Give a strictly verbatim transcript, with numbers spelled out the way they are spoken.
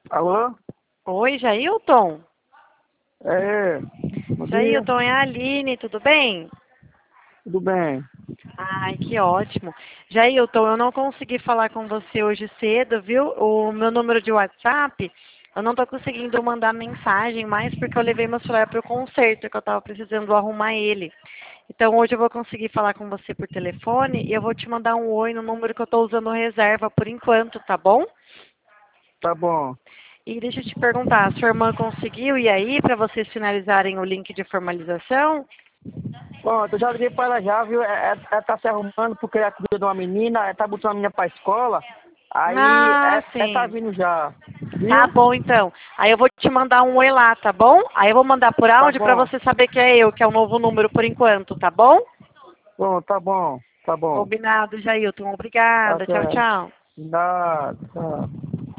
Alô? Oi, Jailton? É, bom dia, Jailton, é a Aline, tudo bem? tudo bem? Ai, que ótimo. Jailton, eu não consegui falar com você hoje cedo, viu? O meu número de WhatsApp, eu não tô conseguindo mandar mensagem mais porque eu levei meu celular para o concerto, que eu tava precisando arrumar ele. Então hoje eu vou conseguir falar com você por telefone e eu vou te mandar um oi no número que eu tô usando reserva por enquanto, tá bom? Tá bom. E deixa eu te perguntar, a sua irmã conseguiu ir aí para vocês finalizarem o link de formalização? Bom, eu já liguei para ela já, viu? É- é- Ela tá se arrumando porque ela cuida de uma menina, ela tá botando a menina pra escola. Aí, Ah, é- ela tá sim. vindo já, Tá viu? bom, então. Aí eu vou te mandar um oi lá, tá bom? Aí eu vou mandar por Tá áudio para bom. você saber que é eu, que é o novo número por enquanto, tá bom? Bom, tá bom, tá bom. Combinado, Jailton. Tá Obrigada. Tchau, certo. tchau. Nada, tchau.